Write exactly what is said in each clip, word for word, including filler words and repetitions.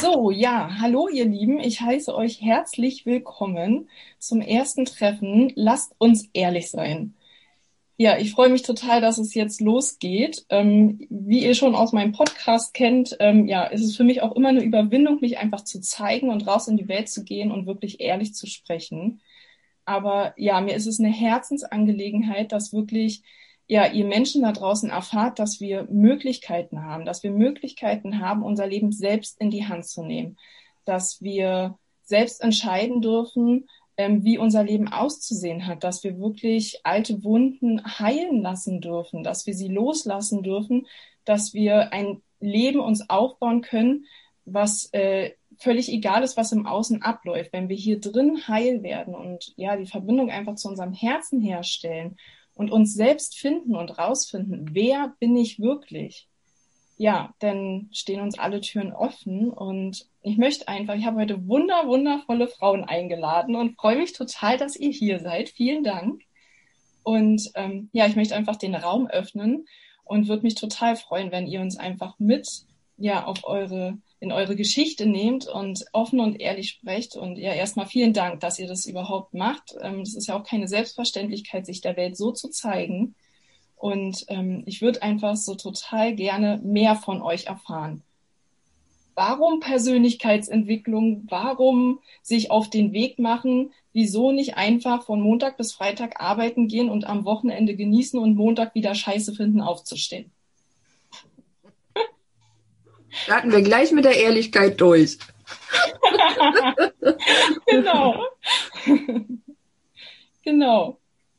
So, ja, hallo ihr Lieben, ich heiße euch herzlich willkommen zum ersten Treffen. Lasst uns ehrlich sein. Ja, ich freue mich total, dass es jetzt losgeht. Ähm, wie ihr schon aus meinem Podcast kennt, ähm, ja, ist es für mich auch immer eine Überwindung, mich einfach zu zeigen und raus in die Welt zu gehen und wirklich ehrlich zu sprechen. Aber ja, mir ist es eine Herzensangelegenheit, dass wirklich, ja, ihr Menschen da draußen erfahrt, dass wir Möglichkeiten haben, dass wir Möglichkeiten haben, unser Leben selbst in die Hand zu nehmen, dass wir selbst entscheiden dürfen, ähm, wie unser Leben auszusehen hat, dass wir wirklich alte Wunden heilen lassen dürfen, dass wir sie loslassen dürfen, dass wir ein Leben uns aufbauen können, was äh, völlig egal ist, was im Außen abläuft. Wenn wir hier drin heil werden und ja, die Verbindung einfach zu unserem Herzen herstellen und uns selbst finden und rausfinden, wer bin ich wirklich? Ja, dann stehen uns alle Türen offen und ich möchte einfach, ich habe heute wunder, wundervolle Frauen eingeladen und freue mich total, dass ihr hier seid. Vielen Dank. Und ähm, ja, ich möchte einfach den Raum öffnen und würde mich total freuen, wenn ihr uns einfach mit ja auf eure in eure Geschichte nehmt und offen und ehrlich sprecht. Und ja, erstmal vielen Dank, dass ihr das überhaupt macht. Ähm, das ist ja auch keine Selbstverständlichkeit, sich der Welt so zu zeigen. Und ähm, ich würde einfach so total gerne mehr von euch erfahren. Warum Persönlichkeitsentwicklung? Warum sich auf den Weg machen? Wieso nicht einfach von Montag bis Freitag arbeiten gehen und am Wochenende genießen und Montag wieder Scheiße finden, aufzustehen? Starten wir gleich mit der Ehrlichkeit durch. Genau. Genau.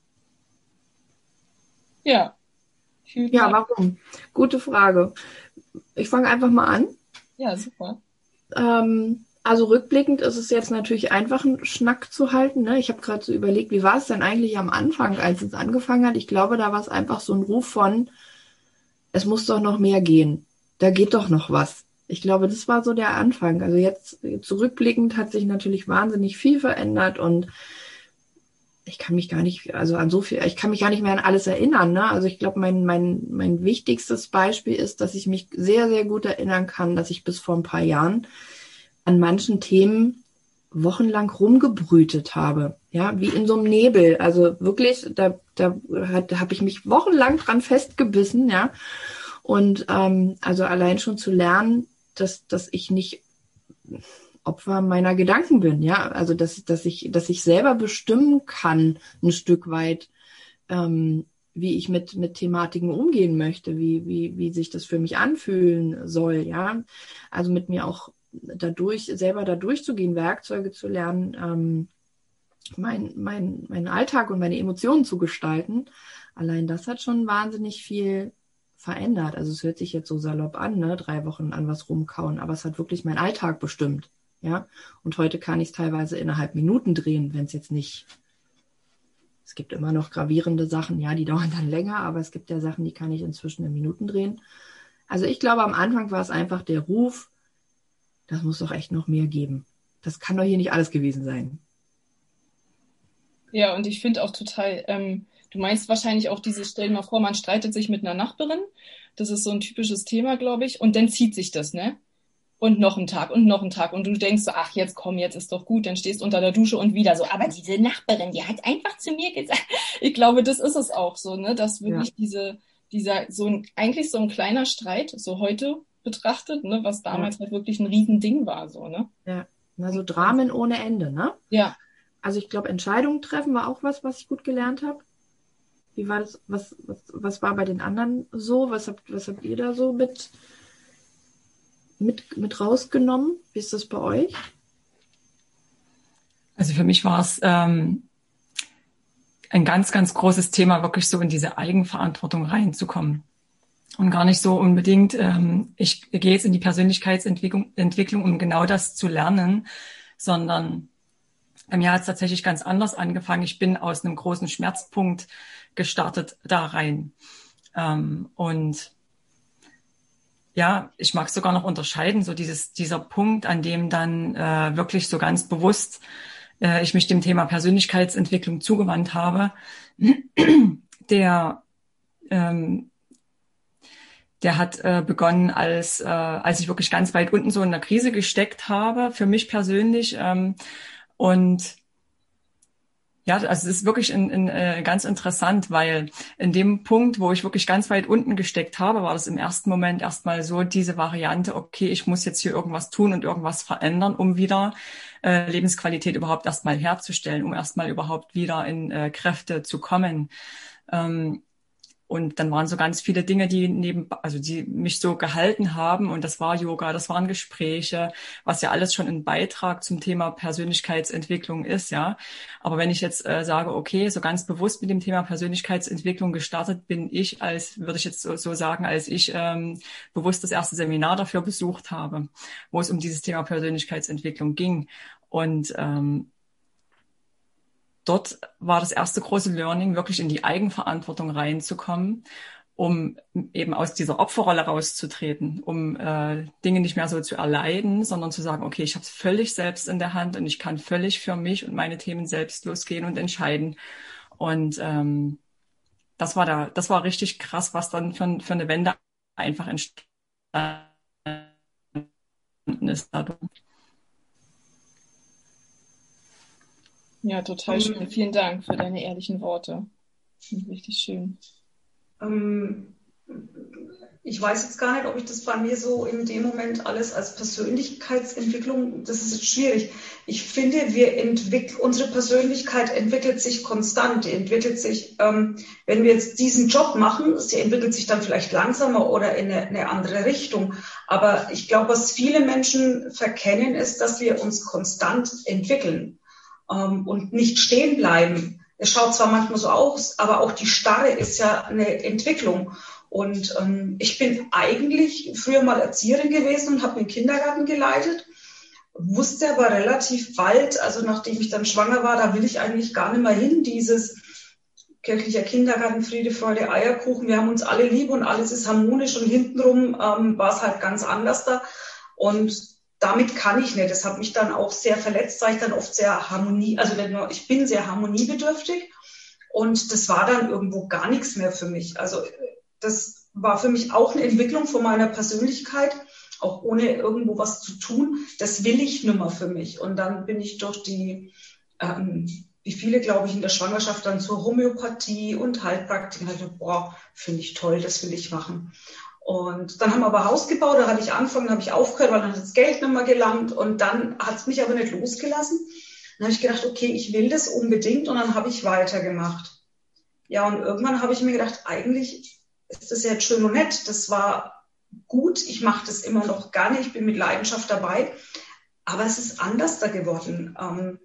Ja. Ja, warum? Gute Frage. Ich fange einfach mal an. Ja, super. Ähm, also rückblickend ist es jetzt natürlich einfach, einen Schnack zu halten. Ne? Ich habe gerade so überlegt, wie war es denn eigentlich am Anfang, als es angefangen hat? Ich glaube, da war es einfach so ein Ruf von, es muss doch noch mehr gehen. Da geht doch noch was. Ich glaube, das war so der Anfang. Also jetzt zurückblickend hat sich natürlich wahnsinnig viel verändert und ich kann mich gar nicht, also an so viel, ich kann mich gar nicht mehr an alles erinnern. Ne? Also ich glaube, mein, mein, mein wichtigstes Beispiel ist, dass ich mich sehr, sehr gut erinnern kann, dass ich bis vor ein paar Jahren an manchen Themen wochenlang rumgebrütet habe. Ja, wie in so einem Nebel. Also wirklich, da, da, da habe ich mich wochenlang dran festgebissen, ja. Und ähm, also allein schon zu lernen, dass, dass ich nicht Opfer meiner Gedanken bin, ja, also dass, dass ich, dass ich selber bestimmen kann, ein Stück weit, ähm, wie ich mit, mit Thematiken umgehen möchte, wie, wie, wie sich das für mich anfühlen soll, ja. Also mit mir auch dadurch, selber da durchzugehen, Werkzeuge zu lernen, ähm, mein, mein, meinen Alltag und meine Emotionen zu gestalten. Allein das hat schon wahnsinnig viel verändert. Also es hört sich jetzt so salopp an, ne, drei Wochen an was rumkauen, aber es hat wirklich meinen Alltag bestimmt. Ja, und heute kann ich es teilweise innerhalb Minuten drehen, wenn es jetzt nicht, es gibt immer noch gravierende Sachen, ja, die dauern dann länger, aber es gibt ja Sachen, die kann ich inzwischen in Minuten drehen. Also ich glaube, am Anfang war es einfach der Ruf, das muss doch echt noch mehr geben. Das kann doch hier nicht alles gewesen sein. Ja, und ich finde auch total, ähm, du meinst wahrscheinlich auch dieses, stell dir mal vor, man streitet sich mit einer Nachbarin. Das ist so ein typisches Thema, glaube ich. Und dann zieht sich das, ne? Und noch ein Tag und noch ein Tag. Und du denkst so, ach, jetzt komm, jetzt ist doch gut. Dann stehst unter der Dusche und wieder so, aber diese Nachbarin, die hat einfach zu mir gesagt. Ich glaube, das ist es auch so, ne? Dass wirklich ja. diese, dieser, so ein, eigentlich so ein kleiner Streit, so heute betrachtet, ne? Was damals ja. halt wirklich ein Riesending war, so, ne? Ja, also Dramen ohne Ende, ne? Ja. Also ich glaube, Entscheidungen treffen war auch was, was ich gut gelernt habe. Wie war das, was, was, was war bei den anderen so? Was habt, was habt ihr da so mit, mit, mit rausgenommen? Wie ist das bei euch? Also für mich war es ähm, ein ganz, ganz großes Thema, wirklich so in diese Eigenverantwortung reinzukommen. Und gar nicht so unbedingt, ähm, ich gehe jetzt in die Persönlichkeitsentwicklung, Entwicklung, um genau das zu lernen, sondern bei mir hat es tatsächlich ganz anders angefangen. Ich bin aus einem großen Schmerzpunkt gestartet da rein. Ähm, und ja, ich mag es sogar noch unterscheiden, so dieses, dieser Punkt, an dem dann äh, wirklich so ganz bewusst äh, ich mich dem Thema Persönlichkeitsentwicklung zugewandt habe, der, ähm, der hat äh, begonnen, als äh, als ich wirklich ganz weit unten so in der Krise gesteckt habe, für mich persönlich. Ähm, und ja, also es ist wirklich in, in, äh, ganz interessant, weil in dem Punkt, wo ich wirklich ganz weit unten gesteckt habe, war das im ersten Moment erstmal so diese Variante, okay, ich muss jetzt hier irgendwas tun und irgendwas verändern, um wieder äh, Lebensqualität überhaupt erstmal herzustellen, um erstmal überhaupt wieder in äh, Kräfte zu kommen. Ähm, Und dann waren so ganz viele Dinge, die neben, also die mich so gehalten haben. Und das war Yoga, das waren Gespräche, was ja alles schon ein Beitrag zum Thema Persönlichkeitsentwicklung ist, ja. Aber wenn ich jetzt äh, sage, okay, so ganz bewusst mit dem Thema Persönlichkeitsentwicklung gestartet bin ich, als würde ich jetzt so, so sagen, als ich ähm, bewusst das erste Seminar dafür besucht habe, wo es um dieses Thema Persönlichkeitsentwicklung ging. Und ähm, dort war das erste große Learning, wirklich in die Eigenverantwortung reinzukommen, um eben aus dieser Opferrolle rauszutreten, um äh, Dinge nicht mehr so zu erleiden, sondern zu sagen, okay, ich habe es völlig selbst in der Hand und ich kann völlig für mich und meine Themen selbst losgehen und entscheiden. Und ähm, das war da, das war richtig krass, was dann für, für eine Wende einfach entstanden ist dadurch. Ja, total schön. Vielen Dank für deine ehrlichen Worte. Richtig schön. Ähm, ich weiß jetzt gar nicht, ob ich das bei mir so in dem Moment alles als Persönlichkeitsentwicklung, das ist jetzt schwierig. Ich finde, wir entwickeln, unsere Persönlichkeit entwickelt sich konstant. Die entwickelt sich, ähm, wenn wir jetzt diesen Job machen, sie entwickelt sich dann vielleicht langsamer oder in eine, eine andere Richtung. Aber ich glaube, was viele Menschen verkennen, ist, dass wir uns konstant entwickeln. Und nicht stehen bleiben. Es schaut zwar manchmal so aus, aber auch die Starre ist ja eine Entwicklung. Und ähm, ich bin eigentlich früher mal Erzieherin gewesen und habe den Kindergarten geleitet, wusste aber relativ bald, also nachdem ich dann schwanger war, da will ich eigentlich gar nicht mehr hin, dieses kirchlicher Kindergarten, Friede, Freude, Eierkuchen, wir haben uns alle lieb und alles ist harmonisch und hintenrum ähm, war es halt ganz anders da. Und damit kann ich nicht. Das hat mich dann auch sehr verletzt, weil ich dann oft sehr Harmonie, also nicht nur, ich bin sehr harmoniebedürftig und das war dann irgendwo gar nichts mehr für mich. Also das war für mich auch eine Entwicklung von meiner Persönlichkeit, auch ohne irgendwo was zu tun. Das will ich nimmer für mich. Und dann bin ich durch die, ähm, wie viele, glaube ich, in der Schwangerschaft dann zur Homöopathie und Heilpraktik. Und halt, boah, finde ich toll, das will ich machen. Und dann haben wir aber Haus gebaut, da hatte ich angefangen, habe ich aufgehört, weil dann hat das Geld nicht mehr gelangt und dann hat es mich aber nicht losgelassen. Dann habe ich gedacht, okay, ich will das unbedingt und dann habe ich weitergemacht. Ja, und irgendwann habe ich mir gedacht, eigentlich ist das ja jetzt schön und nett, das war gut, ich mache das immer noch gerne, ich bin mit Leidenschaft dabei, aber es ist anders da geworden. Ähm,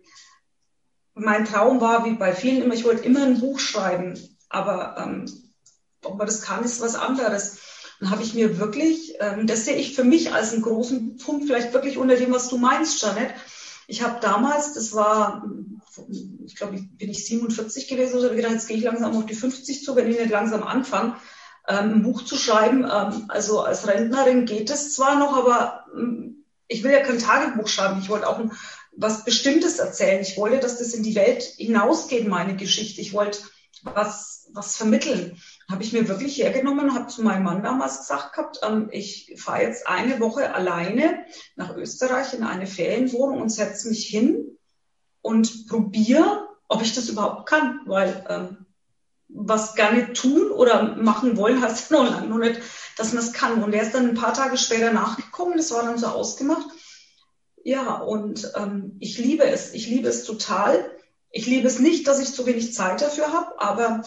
mein Traum war, wie bei vielen immer, ich wollte immer ein Buch schreiben, aber ähm, ob man das kann, ist was anderes. Dann habe ich mir wirklich, ähm, das sehe ich für mich als einen großen Punkt, vielleicht wirklich unter dem, was du meinst, Jeanette. Ich habe damals, das war, ich glaube, bin ich siebenundvierzig gewesen, oder habe gedacht, jetzt gehe ich langsam auf die fünfzig zu, wenn ich nicht langsam anfange, ähm, ein Buch zu schreiben. Ähm, also als Rentnerin geht es zwar noch, aber ähm, ich will ja kein Tagebuch schreiben. Ich wollte auch ein, was Bestimmtes erzählen. Ich wollte, dass das in die Welt hinausgeht, meine Geschichte. Ich wollte was, was vermitteln. Habe ich mir wirklich hergenommen, habe zu meinem Mann damals gesagt gehabt, ähm, ich fahre jetzt eine Woche alleine nach Österreich in eine Ferienwohnung und setze mich hin und probiere, ob ich das überhaupt kann, weil ähm, was gerne tun oder machen wollen, heißt noch lange noch nicht, dass man es kann. Und er ist dann ein paar Tage später nachgekommen, das war dann so ausgemacht. Ja, und ähm, ich liebe es, ich liebe es total. Ich liebe es nicht, dass ich zu wenig Zeit dafür habe, aber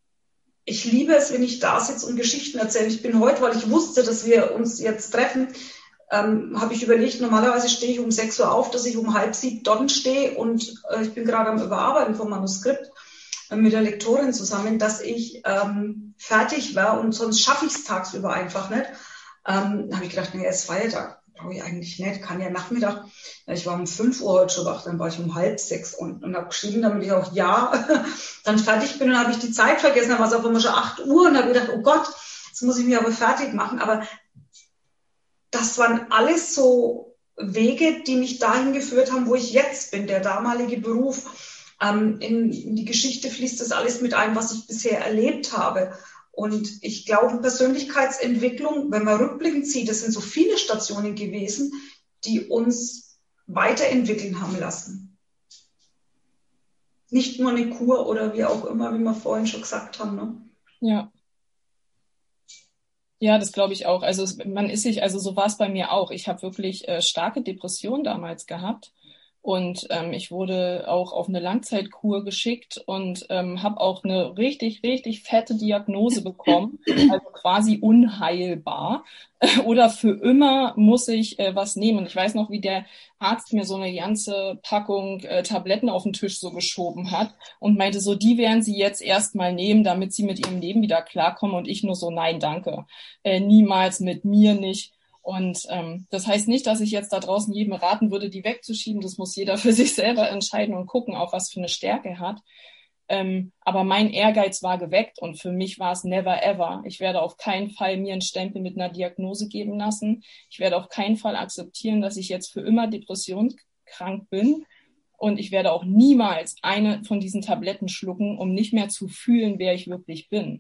ich liebe es, wenn ich da sitze und Geschichten erzähle. Ich bin heute, weil ich wusste, dass wir uns jetzt treffen, ähm, habe ich überlegt, normalerweise stehe ich um sechs Uhr auf, dass ich um halb sieben dort stehe und äh, ich bin gerade am Überarbeiten vom Manuskript äh, mit der Lektorin zusammen, dass ich ähm, fertig war und sonst schaffe ich es tagsüber einfach nicht. Ähm, da habe ich gedacht, nee, es ist Feiertag. Brauche ich eigentlich nicht, kann ja Nachmittag. Ich war um fünf Uhr heute schon wach, dann war ich um halb sechs und, und habe geschrieben, damit ich auch ja dann fertig bin. Und dann habe ich die Zeit vergessen, dann war es auf einmal schon acht Uhr und habe gedacht, oh Gott, jetzt muss ich mich aber fertig machen. Aber das waren alles so Wege, die mich dahin geführt haben, wo ich jetzt bin, der damalige Beruf. Ähm, in, in die Geschichte fließt das alles mit ein, was ich bisher erlebt habe. Und ich glaube, Persönlichkeitsentwicklung, wenn man rückblickend sieht, das sind so viele Stationen gewesen, die uns weiterentwickeln haben lassen. Nicht nur eine Kur oder wie auch immer, wie wir vorhin schon gesagt haben. Ne? Ja. Ja, das glaube ich auch. Also es, man ist sich, also so war es bei mir auch. Ich habe wirklich äh, starke Depressionen damals gehabt und ähm, ich wurde auch auf eine Langzeitkur geschickt und ähm, habe auch eine richtig, richtig fette Diagnose bekommen, also quasi unheilbar. Oder für immer muss ich äh, was nehmen. Ich weiß noch, wie der Arzt mir so eine ganze Packung äh, Tabletten auf den Tisch so geschoben hat und meinte so, die werden Sie jetzt erstmal nehmen, damit Sie mit Ihrem Leben wieder klarkommen. Und ich nur so, nein, danke. Äh, niemals, mit mir nicht. Und ähm, das heißt nicht, dass ich jetzt da draußen jedem raten würde, die wegzuschieben. Das muss jeder für sich selber entscheiden und gucken, auch was für eine Stärke er hat. Ähm, aber mein Ehrgeiz war geweckt und für mich war es never ever. Ich werde auf keinen Fall mir einen Stempel mit einer Diagnose geben lassen. Ich werde auf keinen Fall akzeptieren, dass ich jetzt für immer depressionskrank bin. Und ich werde auch niemals eine von diesen Tabletten schlucken, um nicht mehr zu fühlen, wer ich wirklich bin.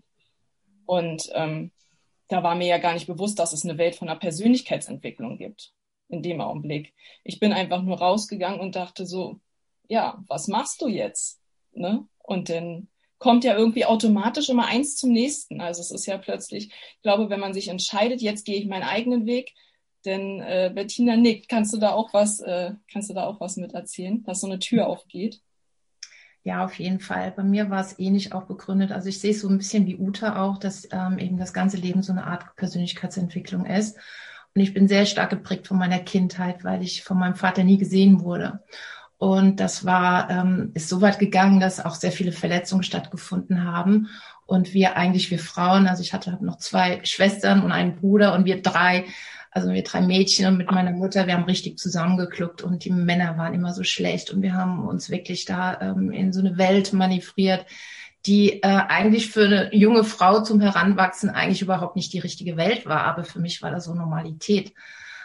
Und ähm, da war mir ja gar nicht bewusst, dass es eine Welt von einer Persönlichkeitsentwicklung gibt in dem Augenblick. Ich bin einfach nur rausgegangen und dachte so, ja, was machst du jetzt? Ne? Und dann kommt ja irgendwie automatisch immer eins zum nächsten. Also es ist ja plötzlich, ich glaube, wenn man sich entscheidet, jetzt gehe ich meinen eigenen Weg, denn äh, Bettina nickt. Kannst du da auch was, äh, kannst du da auch was mit erzählen, dass so eine Tür aufgeht? Ja, auf jeden Fall. Bei mir war es ähnlich auch begründet. Also ich sehe es so ein bisschen wie Uta auch, dass ähm, eben das ganze Leben so eine Art Persönlichkeitsentwicklung ist. Und ich bin sehr stark geprägt von meiner Kindheit, weil ich von meinem Vater nie gesehen wurde. Und das war, ähm, ist so weit gegangen, dass auch sehr viele Verletzungen stattgefunden haben. Und wir eigentlich, wir Frauen, also ich hatte hab noch zwei Schwestern und einen Bruder und wir drei, also wir drei Mädchen und mit meiner Mutter, wir haben richtig zusammengekluckt und die Männer waren immer so schlecht und wir haben uns wirklich da ähm, in so eine Welt manövriert, die äh, eigentlich für eine junge Frau zum Heranwachsen eigentlich überhaupt nicht die richtige Welt war, aber für mich war das so Normalität.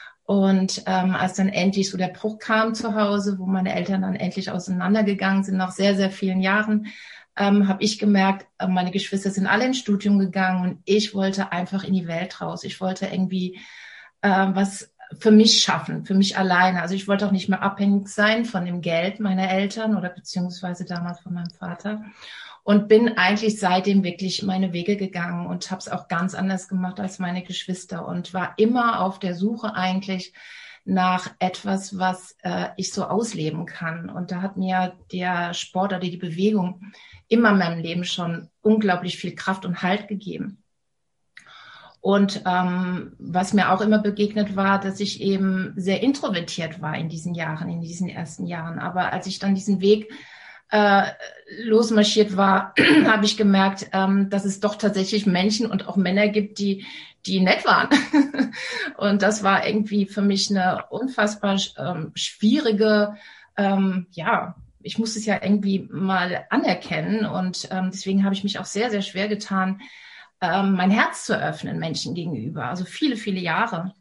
Und ähm, als dann endlich so der Bruch kam zu Hause, wo meine Eltern dann endlich auseinandergegangen sind, nach sehr, sehr vielen Jahren, ähm, habe ich gemerkt, äh, meine Geschwister sind alle ins Studium gegangen und ich wollte einfach in die Welt raus. Ich wollte irgendwie äh, was für mich schaffen, für mich alleine. Also ich wollte auch nicht mehr abhängig sein von dem Geld meiner Eltern oder beziehungsweise damals von meinem Vater. Und bin eigentlich seitdem wirklich meine Wege gegangen und habe es auch ganz anders gemacht als meine Geschwister und war immer auf der Suche eigentlich nach etwas, was äh, ich so ausleben kann. Und da hat mir der Sport oder die Bewegung immer in meinem Leben schon unglaublich viel Kraft und Halt gegeben. Und ähm, was mir auch immer begegnet war, dass ich eben sehr introvertiert war in diesen Jahren, in diesen ersten Jahren. Aber als ich dann diesen Weg äh, losmarschiert war, habe ich gemerkt, ähm, dass es doch tatsächlich Menschen und auch Männer gibt, die die nett waren. Und das war irgendwie für mich eine unfassbar ähm, schwierige, ähm, ja, ich muss es ja irgendwie mal anerkennen. Und ähm, deswegen habe ich mich auch sehr, sehr schwer getan, ähm, mein Herz zu öffnen Menschen gegenüber. Also viele, viele Jahre.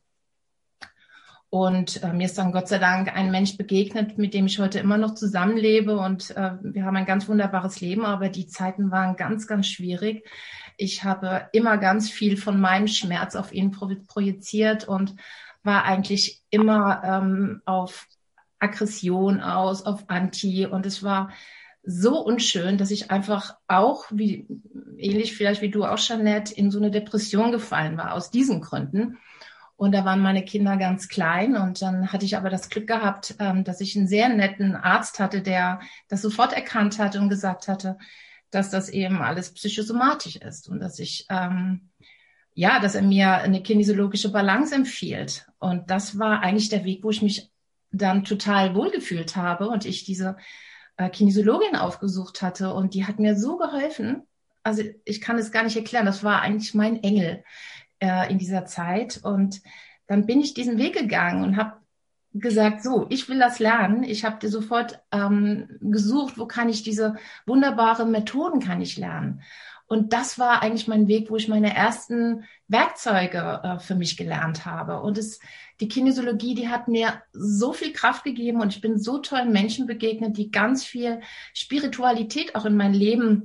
Und äh, mir ist dann Gott sei Dank ein Mensch begegnet, mit dem ich heute immer noch zusammenlebe. Und äh, wir haben ein ganz wunderbares Leben, aber die Zeiten waren ganz, ganz schwierig. Ich habe immer ganz viel von meinem Schmerz auf ihn pro- projiziert und war eigentlich immer ähm, auf Aggression aus, auf Anti. Und es war so unschön, dass ich einfach auch, wie ähnlich vielleicht wie du auch, Jeanette, in so eine Depression gefallen war, aus diesen Gründen. Und da waren meine Kinder ganz klein und dann hatte ich aber das Glück gehabt, ähm, dass ich einen sehr netten Arzt hatte, der das sofort erkannt hatte und gesagt hatte, dass das eben alles psychosomatisch ist und dass ich, ähm, ja, dass er mir eine kinesiologische Balance empfiehlt. Und das war eigentlich der Weg, wo ich mich dann total wohlgefühlt habe und ich diese äh, Kinesiologin aufgesucht hatte und die hat mir so geholfen. Also ich kann es gar nicht erklären, das war eigentlich mein Engel in dieser Zeit. Und dann bin ich diesen Weg gegangen und habe gesagt, so, ich will das lernen. Ich habe sofort ähm, gesucht, wo kann ich diese wunderbaren Methoden kann ich lernen. Und das war eigentlich mein Weg, wo ich meine ersten Werkzeuge äh, für mich gelernt habe. Und es, die Kinesiologie, die hat mir so viel Kraft gegeben und ich bin so tollen Menschen begegnet, die ganz viel Spiritualität auch in mein Leben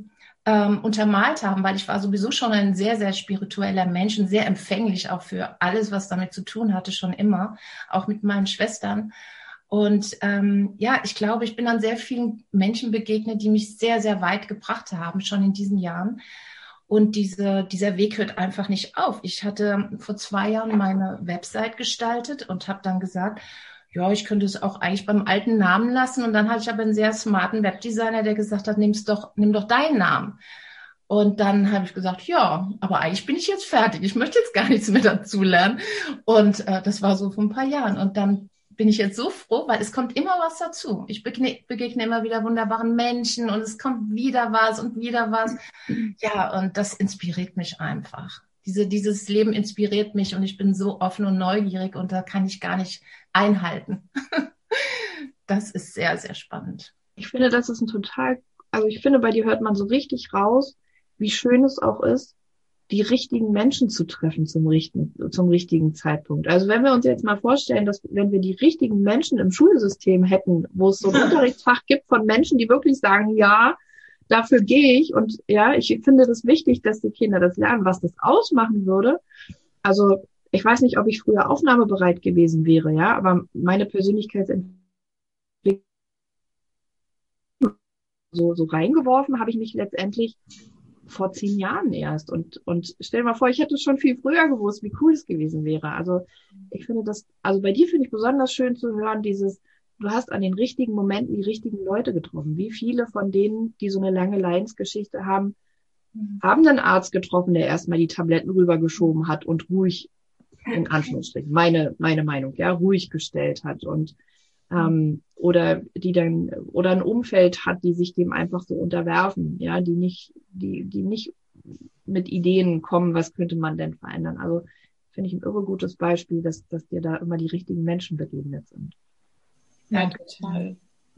ähm, untermalt haben, weil ich war sowieso schon ein sehr, sehr spiritueller Mensch und sehr empfänglich auch für alles, was damit zu tun hatte, schon immer, auch mit meinen Schwestern. Und ähm, ja, ich glaube, ich bin an sehr vielen Menschen begegnet, die mich sehr, sehr weit gebracht haben, schon in diesen Jahren. Und diese, dieser Weg hört einfach nicht auf. Ich hatte vor zwei Jahren meine Website gestaltet und habe dann gesagt, ja, ich könnte es auch eigentlich beim alten Namen lassen. Und dann hatte ich aber einen sehr smarten Webdesigner, der gesagt hat, nimm's doch, nimm doch deinen Namen. Und dann habe ich gesagt, ja, aber eigentlich bin ich jetzt fertig. Ich möchte jetzt gar nichts mehr dazulernen. Und äh, das war so vor ein paar Jahren. Und dann bin ich jetzt so froh, weil es kommt immer was dazu. Ich begegne, begegne immer wieder wunderbaren Menschen und es kommt wieder was und wieder was. Ja, und das inspiriert mich einfach. Diese, dieses Leben inspiriert mich und ich bin so offen und neugierig und da kann ich gar nicht einhalten. Das ist sehr, sehr spannend. Ich finde, das ist ein total, also ich finde, bei dir hört man so richtig raus, wie schön es auch ist, die richtigen Menschen zu treffen zum richtigen, zum richtigen Zeitpunkt. Also wenn wir uns jetzt mal vorstellen, dass wenn wir die richtigen Menschen im Schulsystem hätten, wo es so ein Unterrichtsfach gibt von Menschen, die wirklich sagen, ja, dafür gehe ich und ja, ich finde das wichtig, dass die Kinder das lernen, was das ausmachen würde. Also ich weiß nicht, ob ich früher aufnahmebereit gewesen wäre, ja, aber meine Persönlichkeitsentwicklung so, so reingeworfen habe ich mich letztendlich vor zehn Jahren erst. Und, und stell dir mal vor, ich hätte schon viel früher gewusst, wie cool es gewesen wäre. Also ich finde das, also bei dir finde ich besonders schön zu hören, dieses, du hast an den richtigen Momenten die richtigen Leute getroffen. Wie viele von denen, die so eine lange Leidensgeschichte haben, haben einen Arzt getroffen, der erstmal die Tabletten rübergeschoben hat und ruhig, in Anführungsstrichen, meine, meine Meinung, ja, ruhig gestellt hat und ähm, oder die dann oder ein Umfeld hat, die sich dem einfach so unterwerfen, ja, die nicht, die, die nicht mit Ideen kommen, was könnte man denn verändern. Also finde ich ein irre gutes Beispiel, dass, dass dir da immer die richtigen Menschen begegnet sind. Ja, total.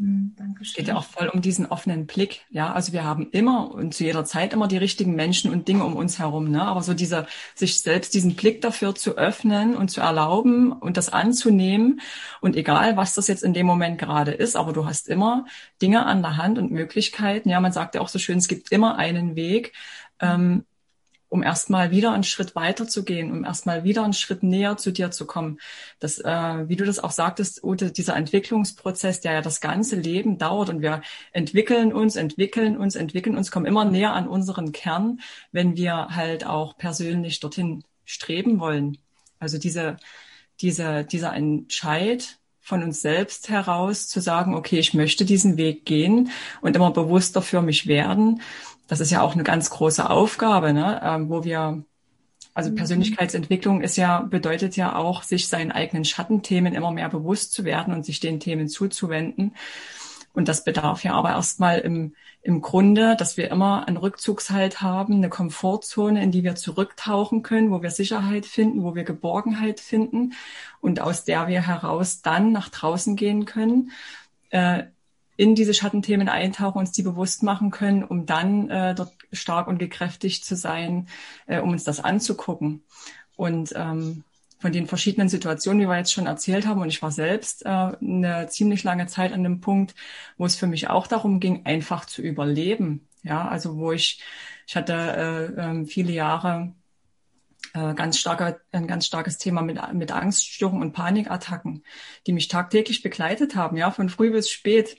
Es geht ja auch voll um diesen offenen Blick, ja. Also wir haben immer und zu jeder Zeit immer die richtigen Menschen und Dinge um uns herum, ne. Aber so dieser, sich selbst diesen Blick dafür zu öffnen und zu erlauben und das anzunehmen und egal, was das jetzt in dem Moment gerade ist, aber du hast immer Dinge an der Hand und Möglichkeiten. Ja, man sagt ja auch so schön, es gibt immer einen Weg, ähm, um erstmal wieder einen Schritt weiter zu gehen, um erstmal wieder einen Schritt näher zu dir zu kommen. Das, äh, wie du das auch sagtest, Ute, dieser Entwicklungsprozess, der ja das ganze Leben dauert und wir entwickeln uns, entwickeln uns, entwickeln uns, kommen immer näher an unseren Kern, wenn wir halt auch persönlich dorthin streben wollen. Also diese, diese, dieser Entscheid von uns selbst heraus zu sagen, okay, ich möchte diesen Weg gehen und immer bewusster für mich werden. Das ist ja auch eine ganz große Aufgabe, ne? Ähm, wo wir, also Persönlichkeitsentwicklung ist ja, bedeutet ja auch, sich seinen eigenen Schattenthemen immer mehr bewusst zu werden und sich den Themen zuzuwenden. Und das bedarf ja aber erstmal im, im Grunde, dass wir immer einen Rückzugshalt haben, eine Komfortzone, in die wir zurücktauchen können, wo wir Sicherheit finden, wo wir Geborgenheit finden und aus der wir heraus dann nach draußen gehen können, äh, in diese Schattenthemen eintauchen, uns die bewusst machen können, um dann äh, dort stark und gekräftigt zu sein, äh, um uns das anzugucken. Und ähm, von den verschiedenen Situationen, die wir jetzt schon erzählt haben, und ich war selbst äh, eine ziemlich lange Zeit an dem Punkt, wo es für mich auch darum ging, einfach zu überleben. Ja, also wo ich, ich hatte äh, äh, viele Jahre äh, ganz starker, ein ganz starkes Thema mit, mit Angststörungen und Panikattacken, die mich tagtäglich begleitet haben, ja, von früh bis spät.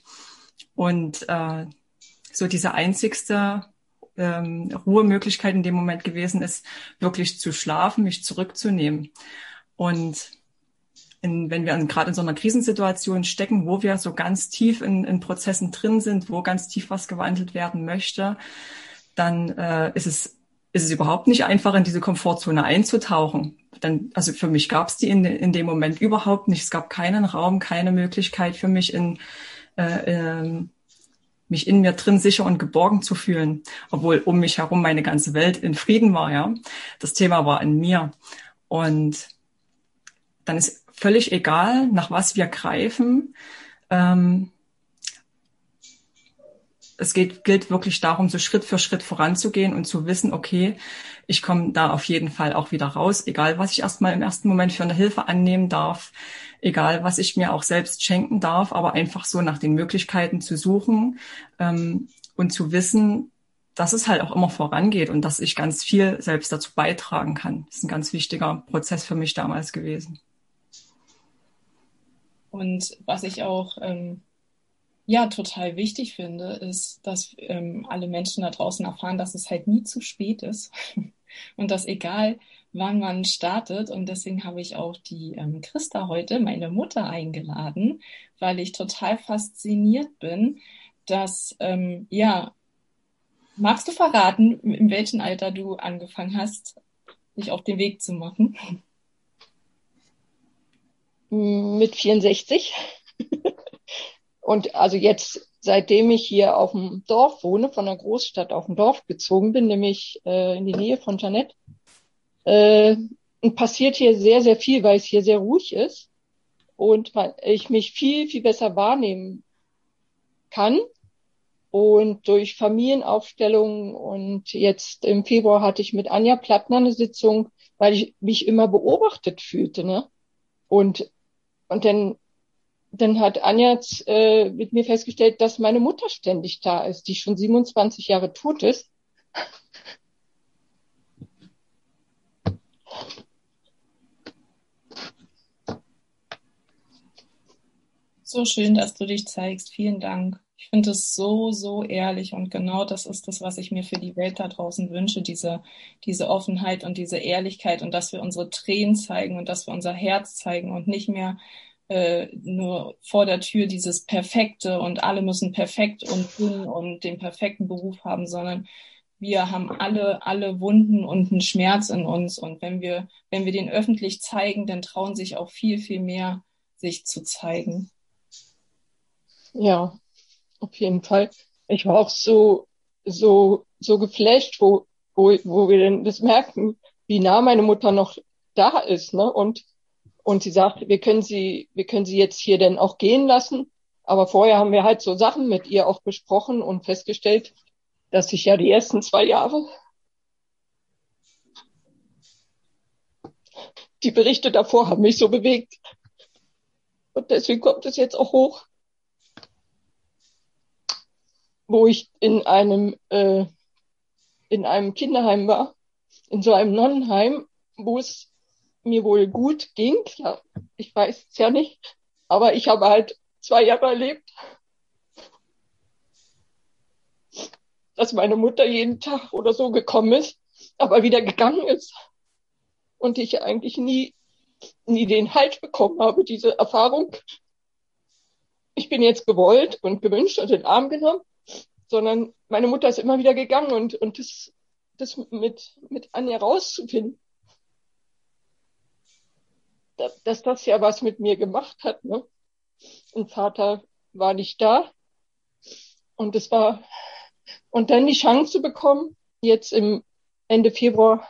Und äh, so diese einzigste ähm, Ruhemöglichkeit in dem Moment gewesen ist, wirklich zu schlafen, mich zurückzunehmen. Und in, wenn wir gerade in so einer Krisensituation stecken, wo wir so ganz tief in, in Prozessen drin sind, wo ganz tief was gewandelt werden möchte, dann äh, ist es ist es überhaupt nicht einfach, in diese Komfortzone einzutauchen. Dann, also für mich gab es die in, in dem Moment überhaupt nicht. Es gab keinen Raum, keine Möglichkeit für mich, in äh, äh, mich in mir drin sicher und geborgen zu fühlen, obwohl um mich herum meine ganze Welt in Frieden war. Ja, das Thema war in mir. Und dann ist völlig egal, nach was wir greifen. Ähm, Es geht, gilt wirklich darum, so Schritt für Schritt voranzugehen und zu wissen, okay, ich komme da auf jeden Fall auch wieder raus, egal was ich erstmal im ersten Moment für eine Hilfe annehmen darf, egal was ich mir auch selbst schenken darf, aber einfach so nach den Möglichkeiten zu suchen ähm, und zu wissen, dass es halt auch immer vorangeht und dass ich ganz viel selbst dazu beitragen kann. Das ist ein ganz wichtiger Prozess für mich damals gewesen. Und was ich auch ähm, ja total wichtig finde, ist, dass ähm, alle Menschen da draußen erfahren, dass es halt nie zu spät ist und dass egal wann man startet, und deswegen habe ich auch die ähm, Christa heute, meine Mutter, eingeladen, weil ich total fasziniert bin, dass ähm, ja, magst du verraten, in welchem Alter du angefangen hast, dich auf den Weg zu machen? Mit vierundsechzig. Und also jetzt, seitdem ich hier auf dem Dorf wohne, von der Großstadt auf dem Dorf gezogen bin, nämlich äh, in die Nähe von Jeanette, äh, passiert hier sehr, sehr viel, weil es hier sehr ruhig ist und man, ich mich viel, viel besser wahrnehmen kann. Und durch Familienaufstellungen und jetzt im Februar hatte ich mit Anja Plattner eine Sitzung, weil ich mich immer beobachtet fühlte, ne? Und und dann dann hat Anja äh, mit mir festgestellt, dass meine Mutter ständig da ist, die schon siebenundzwanzig Jahre tot ist. So schön, dass du dich zeigst. Vielen Dank. Ich finde es so, so ehrlich und genau das ist das, was ich mir für die Welt da draußen wünsche, diese, diese Offenheit und diese Ehrlichkeit und dass wir unsere Tränen zeigen und dass wir unser Herz zeigen und nicht mehr äh, nur vor der Tür dieses Perfekte und alle müssen perfekt und tun und den perfekten Beruf haben, sondern wir haben alle, alle Wunden und einen Schmerz in uns und wenn wir, wenn wir den öffentlich zeigen, dann trauen sich auch viel, viel mehr, sich zu zeigen. Ja, auf jeden Fall. Ich war auch so, so, so geflasht, wo, wo, wo wir denn das merken, wie nah meine Mutter noch da ist, ne? Und, und sie sagt, wir können sie, wir können sie jetzt hier denn auch gehen lassen. Aber vorher haben wir halt so Sachen mit ihr auch besprochen und festgestellt, dass ich ja die ersten zwei Jahre, die Berichte davor haben mich so bewegt. Und deswegen kommt es jetzt auch hoch, wo ich in einem äh, in einem Kinderheim war, in so einem Nonnenheim, wo es mir wohl gut ging. Ja, ich weiß es ja nicht, aber ich habe halt zwei Jahre erlebt, dass meine Mutter jeden Tag oder so gekommen ist, aber wieder gegangen ist und ich eigentlich nie nie den Halt bekommen habe, diese Erfahrung. Ich bin jetzt gewollt und gewünscht und in den Arm genommen, sondern meine Mutter ist immer wieder gegangen und, und das, das mit, mit Anja rauszufinden, dass, dass das ja was mit mir gemacht hat, ne? Und Vater war nicht da und es war, und dann die Chance zu bekommen, jetzt im Ende Februar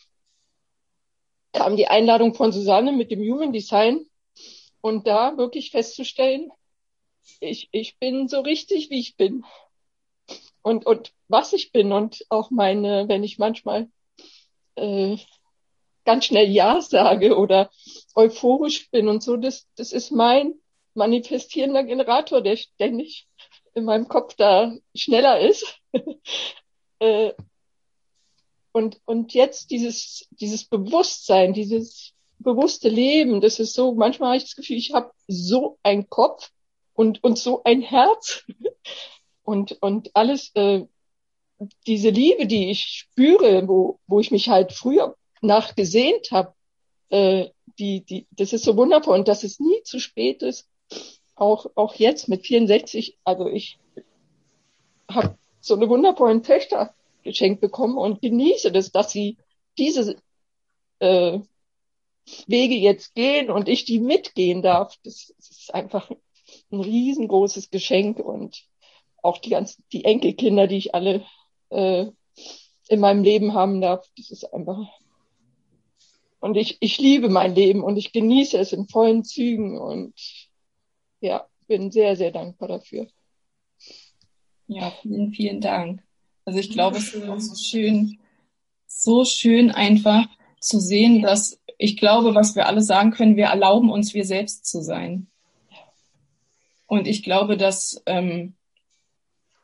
kam die Einladung von Susanne mit dem Human Design und da wirklich festzustellen, ich, ich bin so richtig, wie ich bin. Und, und was ich bin und auch meine, wenn ich manchmal äh, ganz schnell Ja sage oder euphorisch bin und so, das, das ist mein manifestierender Generator, der ständig in meinem Kopf da schneller ist. äh, und, und jetzt dieses, dieses Bewusstsein, dieses bewusste Leben, das ist so, manchmal habe ich das Gefühl, ich habe so einen Kopf und, und so ein Herz. Und, und alles, äh, diese Liebe, die ich spüre, wo, wo ich mich halt früher nachgesehnt habe, äh, die, die, das ist so wundervoll und dass es nie zu spät ist. Auch, auch jetzt mit vierundsechzig, also ich habe so eine wundervollen Töchter geschenkt bekommen und genieße das, dass sie diese äh, Wege jetzt gehen und ich die mitgehen darf. Das, das ist einfach ein riesengroßes Geschenk und auch die ganzen, die Enkelkinder, die ich alle äh, in meinem Leben haben darf, das ist einfach. Und ich, ich liebe mein Leben und ich genieße es in vollen Zügen und ja, bin sehr, sehr dankbar dafür. Ja, vielen, vielen Dank. Also ich glaube, es ist auch so schön, so schön einfach zu sehen, dass ich glaube, was wir alle sagen können, wir erlauben uns, wir selbst zu sein. Und ich glaube, dass ähm,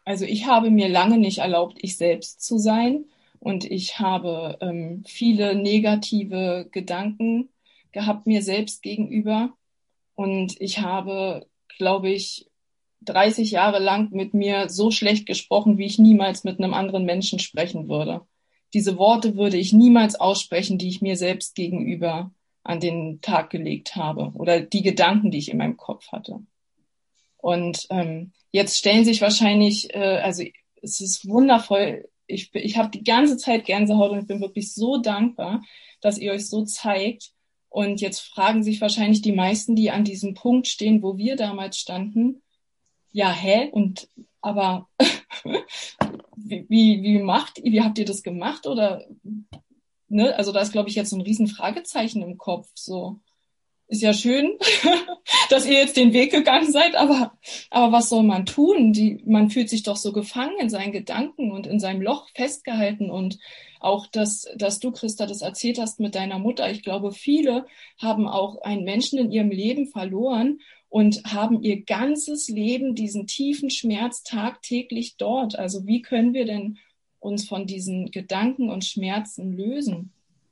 Also ich habe mir lange nicht erlaubt, ich selbst zu sein. Und ich habe ähm, viele negative Gedanken gehabt mir selbst gegenüber. Und ich habe, glaube ich, dreißig Jahre lang mit mir so schlecht gesprochen, wie ich niemals mit einem anderen Menschen sprechen würde. Diese Worte würde ich niemals aussprechen, die ich mir selbst gegenüber an den Tag gelegt habe oder die Gedanken, die ich in meinem Kopf hatte. Und ähm, jetzt stellen sich wahrscheinlich, äh, also es ist wundervoll, ich, ich habe die ganze Zeit Gänsehaut und ich bin wirklich so dankbar, dass ihr euch so zeigt. Und jetzt fragen sich wahrscheinlich die meisten, die an diesem Punkt stehen, wo wir damals standen, ja, hä? Und aber wie, wie, wie macht, wie habt ihr das gemacht? Oder ne? Also da ist, glaube ich, jetzt so ein riesen Fragezeichen im Kopf. So, ist ja schön, dass ihr jetzt den Weg gegangen seid, aber, aber was soll man tun? Die, man fühlt sich doch so gefangen in seinen Gedanken und in seinem Loch festgehalten. Und auch, dass, dass du, Christa, das erzählt hast mit deiner Mutter. Ich glaube, viele haben auch einen Menschen in ihrem Leben verloren und haben ihr ganzes Leben diesen tiefen Schmerz tagtäglich dort. Also wie können wir denn uns von diesen Gedanken und Schmerzen lösen?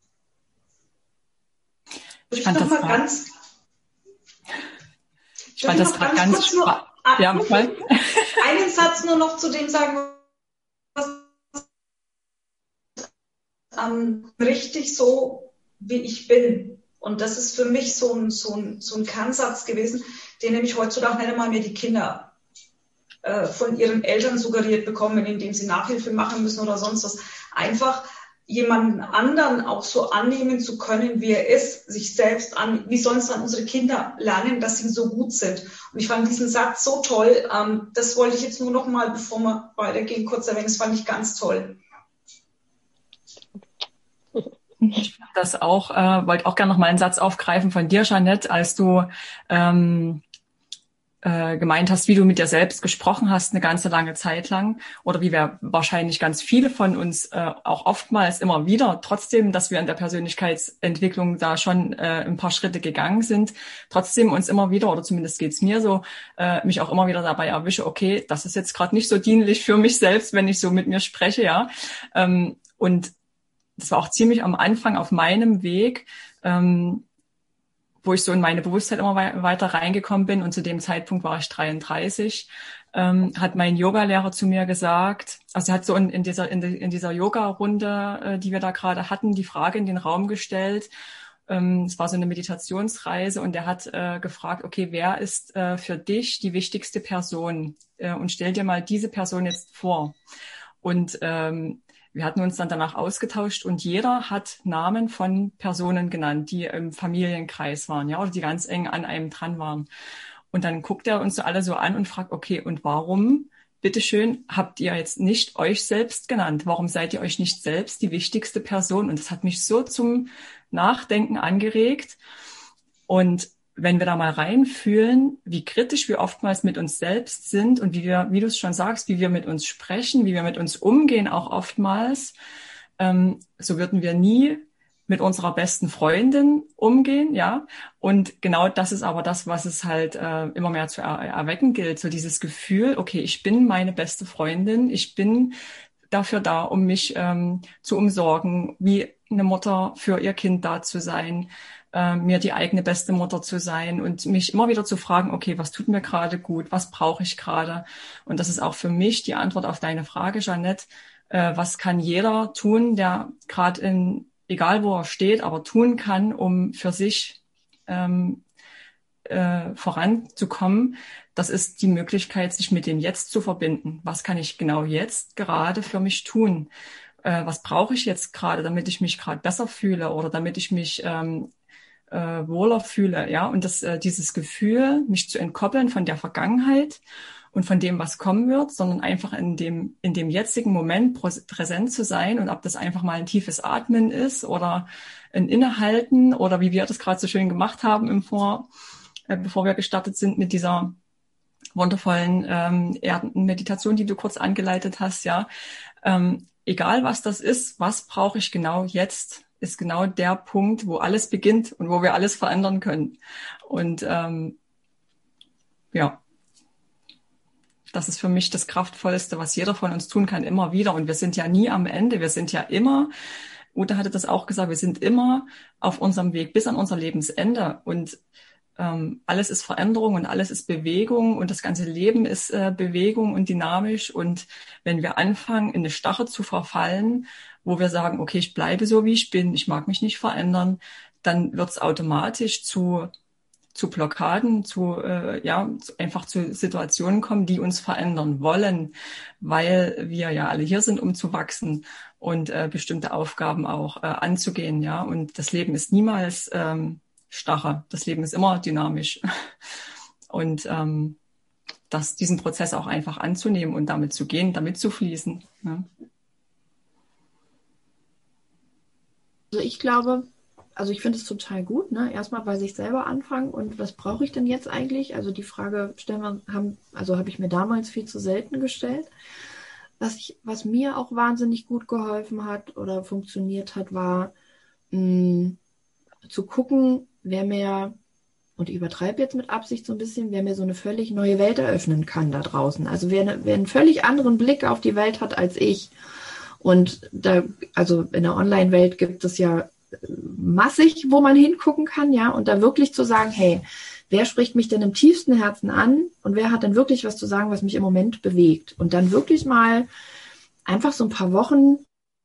Ich fand das mal ganz, ich fand das gerade ganz spannend. Ja, mal. Einen Satz nur noch zu dem sagen, was ähm, richtig so, wie ich bin. Und das ist für mich so ein, so ein, so ein Kernsatz gewesen, den nämlich heutzutage nicht einmal mehr die Kinder äh, von ihren Eltern suggeriert bekommen, indem sie Nachhilfe machen müssen oder sonst was. Einfach jemanden anderen auch so annehmen zu können, wie er ist, sich selbst an, wie sollen es dann unsere Kinder lernen, dass sie so gut sind. Und ich fand diesen Satz so toll, ähm, das wollte ich jetzt nur noch mal, bevor wir weitergehen, kurz erwähnen, das fand ich ganz toll. Ich fand das auch, äh, wollte auch gerne noch mal einen Satz aufgreifen von dir, Jeanette, als du ähm, äh, gemeint hast, wie du mit dir selbst gesprochen hast eine ganze lange Zeit lang oder wie wir wahrscheinlich ganz viele von uns äh, auch oftmals immer wieder, trotzdem, dass wir in der Persönlichkeitsentwicklung da schon äh, ein paar Schritte gegangen sind, trotzdem uns immer wieder, oder zumindest geht's mir so, äh, mich auch immer wieder dabei erwische, okay, das ist jetzt gerade nicht so dienlich für mich selbst, wenn ich so mit mir spreche, ja. Ähm, und das war auch ziemlich am Anfang auf meinem Weg, ähm, wo ich so in meine Bewusstheit immer we- weiter reingekommen bin. Und zu dem Zeitpunkt war ich dreiunddreißig, ähm, hat mein Yogalehrer zu mir gesagt, also er hat so in, in dieser in, die, in dieser Yoga-Runde, äh, die wir da gerade hatten, die Frage in den Raum gestellt. Ähm, es war so eine Meditationsreise und er hat äh, gefragt, okay, wer ist äh, für dich die wichtigste Person? Äh, und stell dir mal diese Person jetzt vor. Und ähm, wir hatten uns dann danach ausgetauscht und jeder hat Namen von Personen genannt, die im Familienkreis waren, ja, oder die ganz eng an einem dran waren. Und dann guckt er uns so alle so an und fragt, okay, und warum, bitteschön, habt ihr jetzt nicht euch selbst genannt? Warum seid ihr euch nicht selbst die wichtigste Person? Und das hat mich so zum Nachdenken angeregt. Und wenn wir da mal reinfühlen, wie kritisch wir oftmals mit uns selbst sind und wie wir, wie du es schon sagst, wie wir mit uns sprechen, wie wir mit uns umgehen, auch oftmals, ähm, so würden wir nie mit unserer besten Freundin umgehen, ja. Und genau das ist aber das, was es halt äh, immer mehr zu er- erwecken gilt, so dieses Gefühl, okay, ich bin meine beste Freundin, ich bin dafür da, um mich ähm, zu umsorgen, wie eine Mutter für ihr Kind da zu sein, äh, mir die eigene beste Mutter zu sein und mich immer wieder zu fragen, okay, was tut mir gerade gut, was brauche ich gerade? Und das ist auch für mich die Antwort auf deine Frage, Jeanette, äh, was kann jeder tun, der gerade in, egal wo er steht, aber tun kann, um für sich ähm, äh, voranzukommen. Das ist die Möglichkeit, sich mit dem Jetzt zu verbinden. Was kann ich genau jetzt gerade für mich tun? Äh, was brauche ich jetzt gerade, damit ich mich gerade besser fühle oder damit ich mich ähm, äh, wohler fühle? Ja, und das, äh, dieses Gefühl, mich zu entkoppeln von der Vergangenheit und von dem, was kommen wird, sondern einfach in dem in dem jetzigen Moment präsent zu sein und ob das einfach mal ein tiefes Atmen ist oder ein Innehalten oder wie wir das gerade so schön gemacht haben im Vor, äh, bevor wir gestartet sind mit dieser wundervollen ähm, Erdenmeditation, die du kurz angeleitet hast, ja. Ähm, egal was das ist, was brauche ich genau jetzt, ist genau der Punkt, wo alles beginnt und wo wir alles verändern können. Und ähm, ja, Das ist für mich das Kraftvollste, was jeder von uns tun kann, immer wieder. Und wir sind ja nie am Ende. Wir sind ja immer, Ute hatte das auch gesagt, wir sind immer auf unserem Weg bis an unser Lebensende. Und ähm, alles ist Veränderung und alles ist Bewegung und das ganze Leben ist äh, Bewegung und dynamisch. Und wenn wir anfangen, in eine Starre zu verfallen, wo wir sagen, okay, ich bleibe so, wie ich bin, ich mag mich nicht verändern, dann wird es automatisch zu zu Blockaden, zu äh, ja zu, einfach zu Situationen kommen, die uns verändern wollen, weil wir ja alle hier sind, um zu wachsen und äh, bestimmte Aufgaben auch äh, anzugehen, ja. Und das Leben ist niemals ähm, starre. Das Leben ist immer dynamisch und ähm, das diesen Prozess auch einfach anzunehmen und damit zu gehen, damit zu fließen. Ja. Also ich glaube, also ich finde es total gut, ne? Erstmal bei sich selber anfangen und was brauche ich denn jetzt eigentlich? Also die Frage stellen wir, haben, also habe ich mir damals viel zu selten gestellt. Was ich, was mir auch wahnsinnig gut geholfen hat oder funktioniert hat, war mh, zu gucken, wer mir, und ich übertreibe jetzt mit Absicht so ein bisschen, wer mir so eine völlig neue Welt eröffnen kann da draußen. Also wer, eine, wer einen völlig anderen Blick auf die Welt hat als ich. Und da, also in der Online-Welt gibt es ja massig, wo man hingucken kann, ja, und da wirklich zu sagen, hey, wer spricht mich denn im tiefsten Herzen an und wer hat denn wirklich was zu sagen, was mich im Moment bewegt? Und dann wirklich mal einfach so ein paar Wochen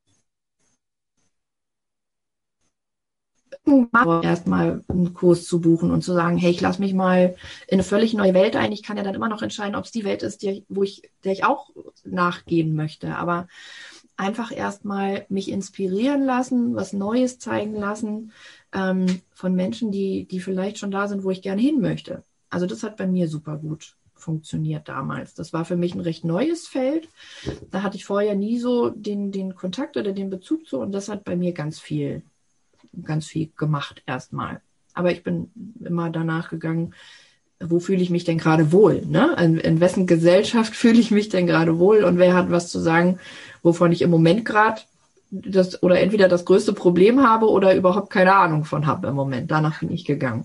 erstmal einen Kurs zu buchen und zu sagen, hey, ich lasse mich mal in eine völlig neue Welt ein. Ich kann ja dann immer noch entscheiden, ob es die Welt ist, die, wo ich, der ich auch nachgehen möchte. Aber einfach erstmal mich inspirieren lassen, was Neues zeigen lassen ähm, von Menschen, die, die vielleicht schon da sind, wo ich gerne hin möchte. Also das hat bei mir super gut funktioniert damals. Das war für mich ein recht neues Feld. Da hatte ich vorher nie so den, den Kontakt oder den Bezug zu und das hat bei mir ganz viel, ganz viel gemacht erstmal. Aber ich bin immer danach gegangen, wo fühle ich mich denn gerade wohl? Ne? In, in wessen Gesellschaft fühle ich mich denn gerade wohl und wer hat was zu sagen, wovon ich im Moment gerade das oder entweder das größte Problem habe oder überhaupt keine Ahnung von habe im Moment. Danach bin ich gegangen.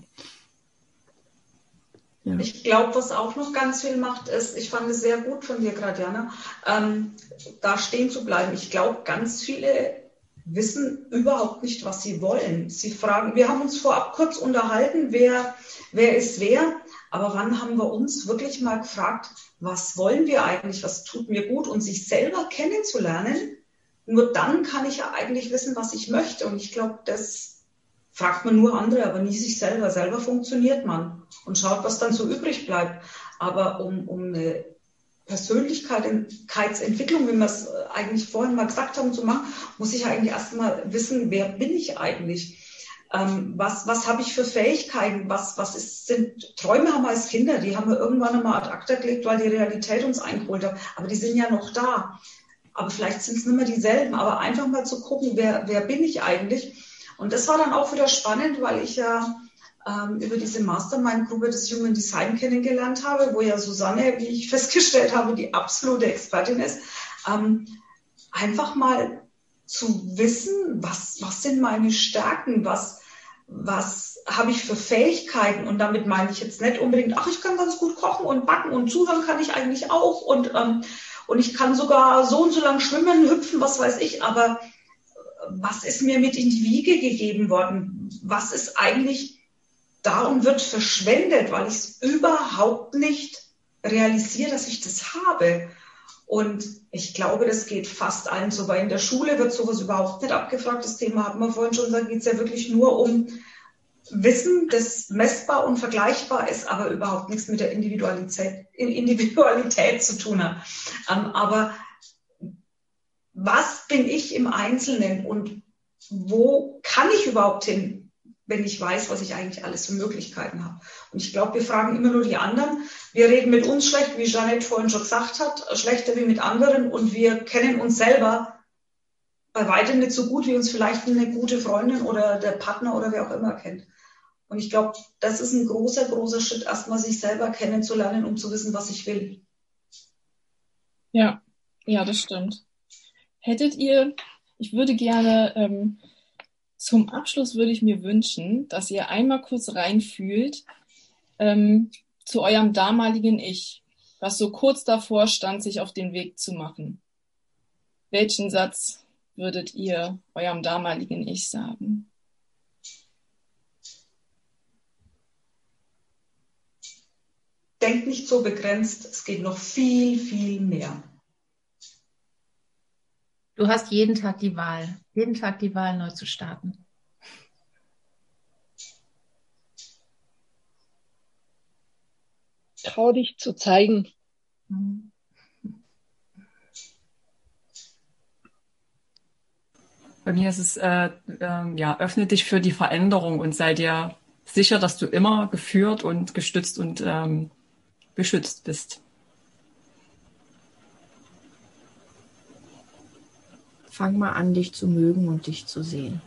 Ja. Ich glaube, was auch noch ganz viel macht, ist, ich fand es sehr gut von dir gerade, Jana, ähm, da stehen zu bleiben. Ich glaube, ganz viele wissen überhaupt nicht, was sie wollen. Sie fragen, wir haben uns vorab kurz unterhalten, wer, wer ist wer, aber wann haben wir uns wirklich mal gefragt, was wollen wir eigentlich, was tut mir gut und sich selber kennenzulernen? Nur dann kann ich ja eigentlich wissen, was ich möchte. Und ich glaube, das fragt man nur andere, aber nie sich selber. Selber funktioniert man und schaut, was dann so übrig bleibt. Aber um, um eine Persönlichkeitsentwicklung, wie wir es eigentlich vorhin mal gesagt haben, zu machen, muss ich eigentlich erstmal wissen, wer bin ich eigentlich? Ähm, was was habe ich für Fähigkeiten? Was, was ist, sind Träume haben wir als Kinder, die haben wir irgendwann einmal ad acta gelegt, weil die Realität uns eingeholt hat. Aber die sind ja noch da. Aber vielleicht sind es nicht mehr dieselben. Aber einfach mal zu gucken, wer, wer bin ich eigentlich? Und das war dann auch wieder spannend, weil ich ja ähm, über diese Mastermind-Gruppe des Human Design kennengelernt habe, wo ja Susanne, wie ich festgestellt habe, die absolute Expertin ist. Ähm, einfach mal zu wissen, was, was sind meine Stärken, was, was habe ich für Fähigkeiten, und damit meine ich jetzt nicht unbedingt, ach, ich kann ganz gut kochen und backen und zuhören kann ich eigentlich auch und, ähm, und ich kann sogar so und so lang schwimmen, hüpfen, was weiß ich, aber was ist mir mit in die Wiege gegeben worden? Was ist eigentlich da und wird verschwendet, weil ich es überhaupt nicht realisiere, dass ich das habe? Und ich glaube, das geht fast allen so, weil in der Schule wird sowas überhaupt nicht abgefragt. Das Thema hatten wir vorhin schon gesagt, geht es ja wirklich nur um Wissen, das messbar und vergleichbar ist, aber überhaupt nichts mit der Individualität, Individualität zu tun hat. Ähm, aber was bin ich im Einzelnen und wo kann ich überhaupt hin, wenn ich weiß, was ich eigentlich alles für Möglichkeiten habe? Und ich glaube, wir fragen immer nur die anderen. Wir reden mit uns schlecht, wie Jeanette vorhin schon gesagt hat, schlechter wie mit anderen, und wir kennen uns selber bei weitem nicht so gut, wie uns vielleicht eine gute Freundin oder der Partner oder wer auch immer kennt. Und ich glaube, das ist ein großer, großer Schritt, erstmal sich selber kennenzulernen, um zu wissen, was ich will. Ja, ja, das stimmt. Hättet ihr, ich würde gerne, ähm, zum Abschluss würde ich mir wünschen, dass ihr einmal kurz reinfühlt ähm, zu eurem damaligen Ich. was so kurz davor stand, sich auf den Weg zu machen. Welchen Satz würdet ihr eurem damaligen Ich sagen? Denkt nicht so begrenzt, es geht noch viel, viel mehr. Du hast jeden Tag die Wahl, jeden Tag die Wahl, neu zu starten. Trau dich zu zeigen. Mhm. Bei mir ist es, äh, äh, ja, öffne dich für die Veränderung und sei dir sicher, dass du immer geführt und gestützt und ähm, beschützt bist. Fang mal an, dich zu mögen und dich zu sehen.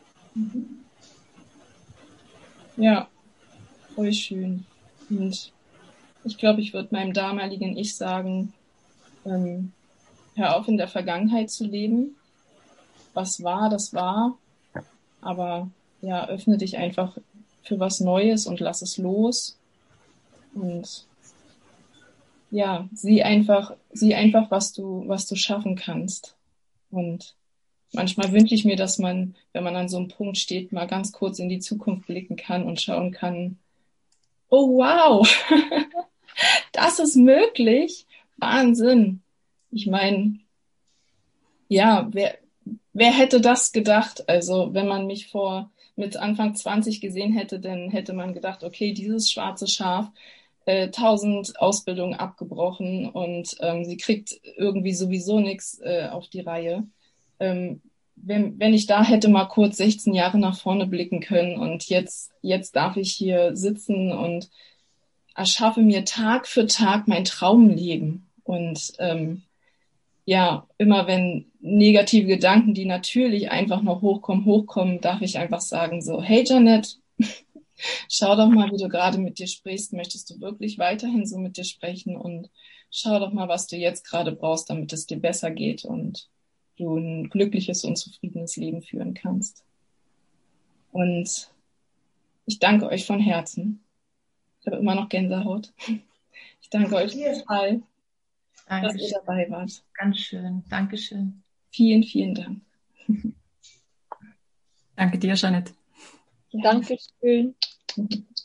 Ja, voll schön. Und ich glaube, ich würde meinem damaligen Ich sagen, ähm, hör auf, in der Vergangenheit zu leben. Was war, das war. Aber ja, öffne dich einfach für was Neues und lass es los. Und ja, sieh einfach, sieh einfach, was du, was du schaffen kannst. Und manchmal wünsche ich mir, dass man, wenn man an so einem Punkt steht, mal ganz kurz in die Zukunft blicken kann und schauen kann, oh wow, das ist möglich. Wahnsinn. Ich meine, ja, wer, wer hätte das gedacht? Also, wenn man mich vor mit Anfang zwanzig gesehen hätte, dann hätte man gedacht, okay, dieses schwarze Schaf, äh, tausend Ausbildungen abgebrochen und ähm, sie kriegt irgendwie sowieso nichts äh, auf die Reihe. Ähm, wenn, wenn ich da hätte mal kurz sechzehn Jahre nach vorne blicken können und jetzt, jetzt darf ich hier sitzen und erschaffe mir Tag für Tag mein Traumleben. Und ähm, ja, immer wenn negative Gedanken, die natürlich einfach noch hochkommen, hochkommen, darf ich einfach sagen so, hey Janet, schau doch mal, wie du gerade mit dir sprichst. Möchtest du wirklich weiterhin so mit dir sprechen? Und schau doch mal, was du jetzt gerade brauchst, damit es dir besser geht und du ein glückliches und zufriedenes Leben führen kannst. Und ich danke euch von Herzen. Ich habe immer noch Gänsehaut. Ich danke euch total, dass ihr dabei wart. Ganz schön. Dankeschön. Vielen, vielen Dank. Danke dir, Janet. Ja. Dankeschön.